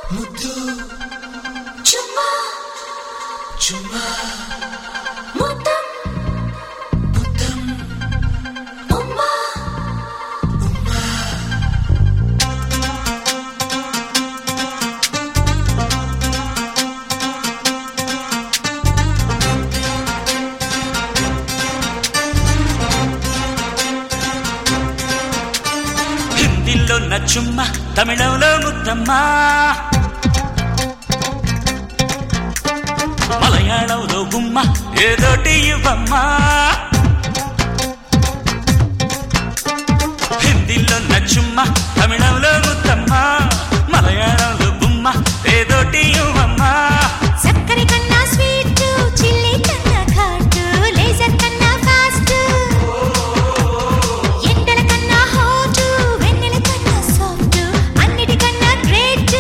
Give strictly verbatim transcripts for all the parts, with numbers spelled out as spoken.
ముద్దు చుమ్మా చుమ్మా ముద్దం ముద్దం ఉమ్మా ఉమ్మా హిందీలో నా చుమ్మా తమిళంలో ముద్దమ్మా మలయాళంలో గుమ్మ ఏదోటి ఇవ్వమ్మా హిందీలో నచ్చుమ్మ తమిళంలో ముద్దమ్మా మలయాళంలో గుమ్మ ఏదోటి ఇవ్వమ్మా చక్కెర కన్నా స్వీట్ చిల్లీ కన్నా ఘాట్ లేజర్ కన్నా ఫాస్ట్ ఎండల కన్నా హాట్ వెన్నెల కన్నా సాఫ్ట్ అన్నిటికన్నా గ్రేట్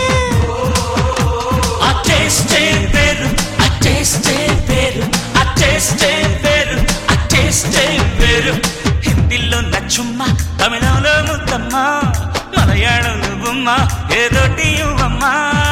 ఆ టేస్టే పేరు ఆ టేస్టే పేరు ఆ టేస్టే పేరు ఆ టేస్టే పేరు హిందీలో నచ్చుమ్మ తమిళంలో ముద్దమ్మా మలయాళంలో గుమ్మ ఏదోటి ఇవ్వమ్మా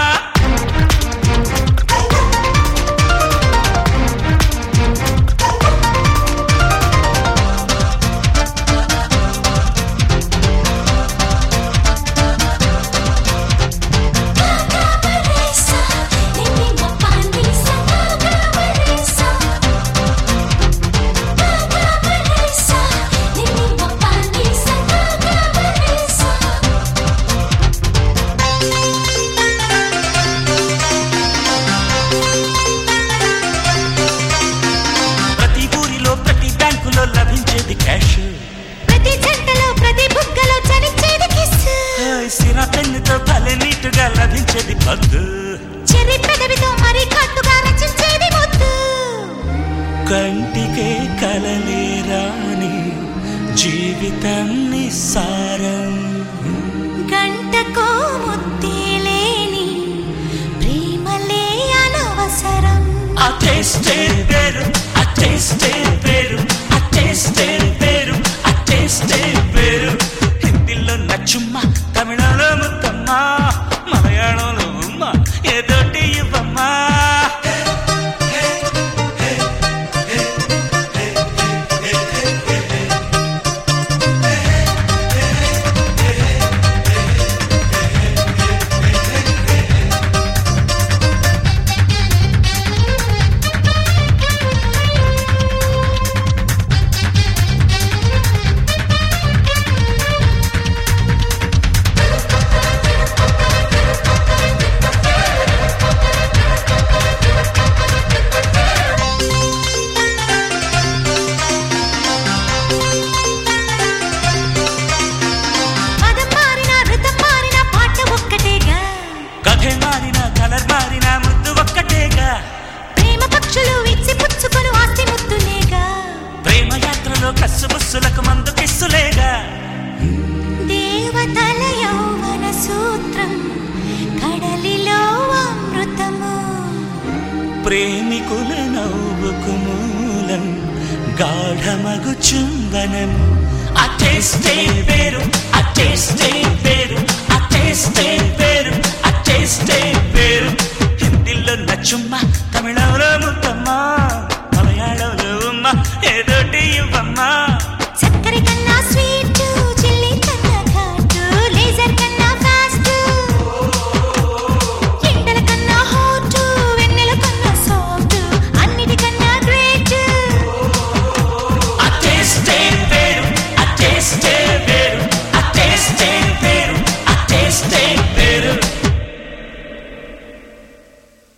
లభించేది క్యాష్ ప్రతి జంటలో ప్రతి బుగ్గలో చలించేది కిస్ సిరా పెన్నుతో భలే నీటుగా లభించేది పద్దు చెర్రీ పెదవితో మరి కట్టుగా రచించేది ముద్దు కంటికే కలలే రాని జీవితం నిస్సారం గంటకో ముద్దే లేని ప్రేమలే అనవసరం ఆ టేస్టే పేరు ఆ టేస్టే పేరు ఆ టేస్టే పేరు ఆ టేస్టే పేరు హిందీలో నచ్చుమ్మ తమిళంలో ముద్దమ్మా మలయాళంలో ఉమ్మ ఏదోటి ఇవ్వమ్మా మారిన కలర్ మారిన ముద్దు ఒక్కటేగా ప్రేమ పక్షులు ఇచ్చి పుచ్చుకొని ఆస్తి ముద్దులేగా ప్రేమ యాత్రలో కస్సు బుస్సులకు మందు కిస్సులేగా దేవతల యౌవన సూత్రం కడలిలో అమృతము ప్రేమికుల నవ్వుకు మూలం గాఢమగు చుంబనము ఆ టేస్టే పేరు ఆ టేస్ట్